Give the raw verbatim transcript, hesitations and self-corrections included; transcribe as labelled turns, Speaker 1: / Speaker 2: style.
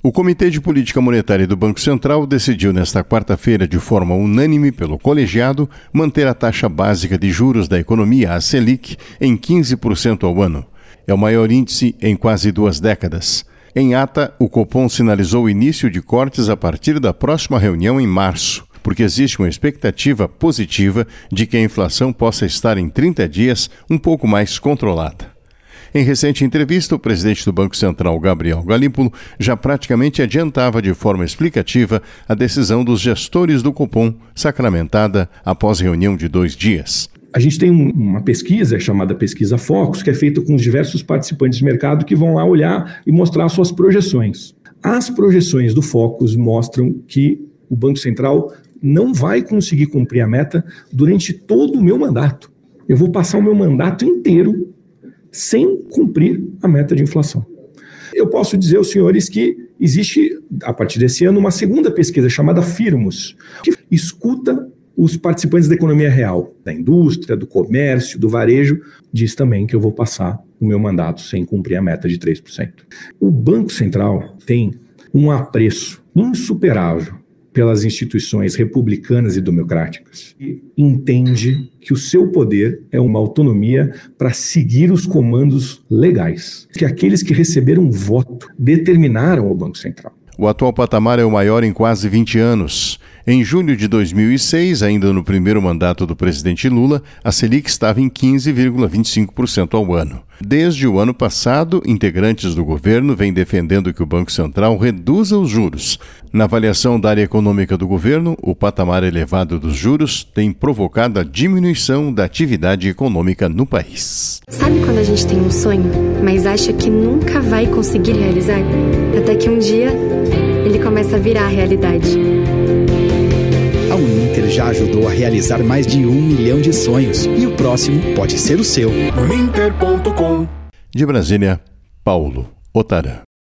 Speaker 1: O Comitê de Política Monetária do Banco Central decidiu nesta quarta-feira, de forma unânime pelo colegiado, manter a taxa básica de juros da economia, a Selic, em quinze por cento ao ano. É o maior índice em quase duas décadas. Em ata, o Copom sinalizou o início de cortes a partir da próxima reunião em março, porque existe uma expectativa positiva de que a inflação possa estar em trinta dias um pouco mais controlada. Em recente entrevista, o presidente do Banco Central, Gabriel Galípolo, já praticamente adiantava de forma explicativa a decisão dos gestores do Copom, sacramentada após reunião de dois dias.
Speaker 2: A gente tem uma pesquisa chamada Pesquisa Focus, que é feita com os diversos participantes de mercado que vão lá olhar e mostrar suas projeções. As projeções do Focus mostram que o Banco Central não vai conseguir cumprir a meta durante todo o meu mandato. Eu vou passar o meu mandato inteiro sem cumprir a meta de inflação. Eu posso dizer aos senhores que existe, a partir desse ano, uma segunda pesquisa chamada Firmus, que escuta os participantes da economia real, da indústria, do comércio, do varejo, diz também que eu vou passar o meu mandato sem cumprir a meta de três por cento. O Banco Central tem um apreço insuperável pelas instituições republicanas e democráticas e entende que o seu poder é uma autonomia para seguir os comandos legais, que aqueles que receberam voto determinaram o Banco Central.
Speaker 1: O atual patamar é o maior em quase vinte anos. Em julho de dois mil e seis, ainda no primeiro mandato do presidente Lula, a Selic estava em quinze vírgula vinte e cinco por cento ao ano. Desde o ano passado, integrantes do governo vêm defendendo que o Banco Central reduza os juros. Na avaliação da área econômica do governo, o patamar elevado dos juros tem provocado a diminuição da atividade econômica no país.
Speaker 3: Sabe quando a gente tem um sonho, mas acha que nunca vai conseguir realizar? Até que um dia ele começa a virar realidade.
Speaker 4: A Uninter já ajudou a realizar mais de um milhão de sonhos e o próximo pode ser o seu.
Speaker 5: uninter ponto com.
Speaker 1: De Brasília, Paulo Otarã.